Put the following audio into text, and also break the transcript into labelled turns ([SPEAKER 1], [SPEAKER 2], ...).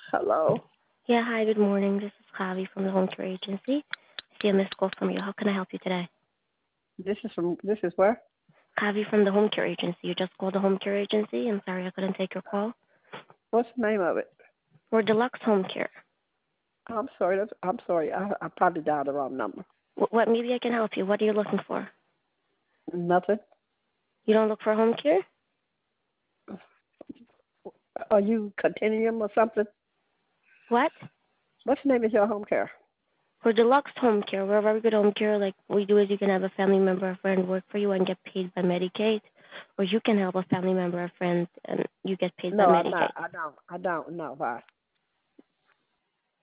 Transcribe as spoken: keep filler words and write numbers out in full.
[SPEAKER 1] Hello.
[SPEAKER 2] Yeah, hi, good morning. This is Javi from the Home Care Agency. I see a missed call from you. How can I help you today?
[SPEAKER 1] This is from this is where?
[SPEAKER 2] Javi from the Home Care Agency. You just called the Home Care Agency. I'm sorry I couldn't take your call.
[SPEAKER 1] What's the name of it?
[SPEAKER 2] We're Deluxe Home Care.
[SPEAKER 1] I'm sorry. That's, I'm sorry. I, I probably dialed the wrong number.
[SPEAKER 2] What, what, maybe I can help you. What are you looking for?
[SPEAKER 1] Nothing.
[SPEAKER 2] You don't look for home care?
[SPEAKER 1] Are you Continuum or something?
[SPEAKER 2] What?
[SPEAKER 1] What's the name of your home care?
[SPEAKER 2] We're Deluxe Home Care. We're a very good home care. Like, what we do is you can have a family member or friend work for you and get paid by Medicaid, or you can help a family member or friend and you get paid by
[SPEAKER 1] No, I'm not.
[SPEAKER 2] Medicaid.
[SPEAKER 1] I don't. I don't know why.